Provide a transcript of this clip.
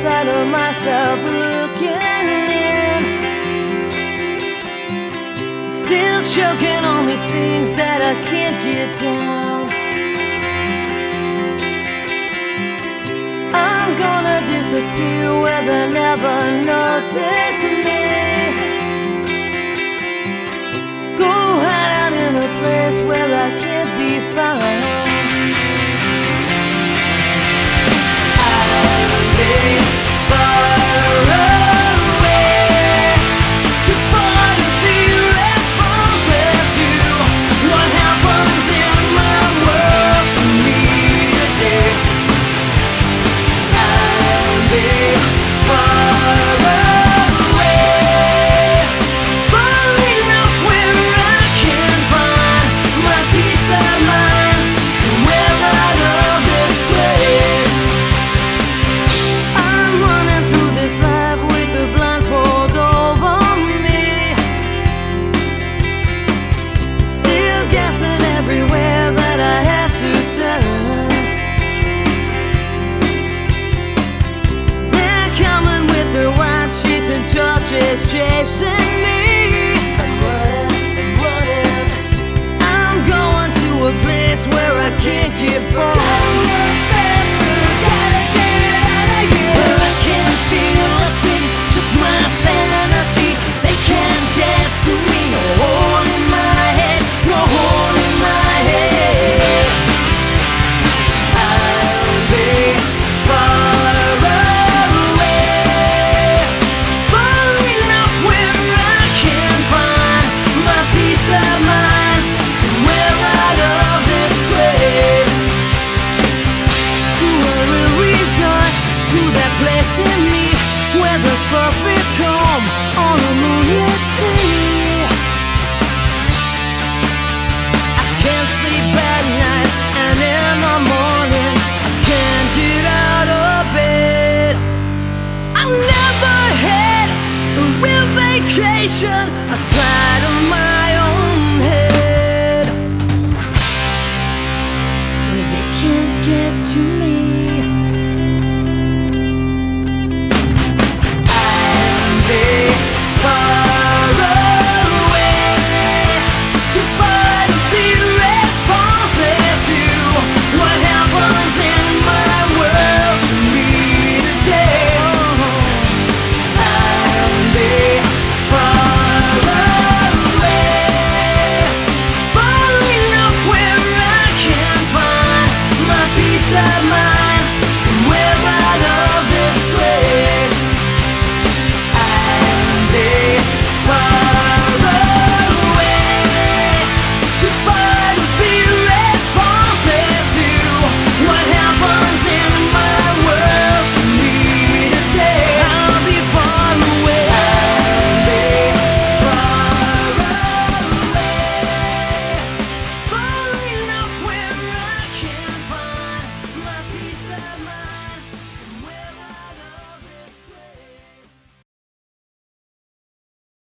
inside of myself looking in, still choking on these things that I can't get down. I'm gonna disappear where they never notice me. Go hide out in a place where I can't be found. Just chasing me. What if I'm going to a place where I can't get bored? Gotta get faster, gotta get out of here. Where I can't feel a thing, just my sanity. They can't get to me. No hole in my head, no hole in my head. I'll be far away. In me, where there's perfect calm on a moonlit sea. I can't sleep at night, and in the morning I can't get out of bed. I never had a real vacation aside of my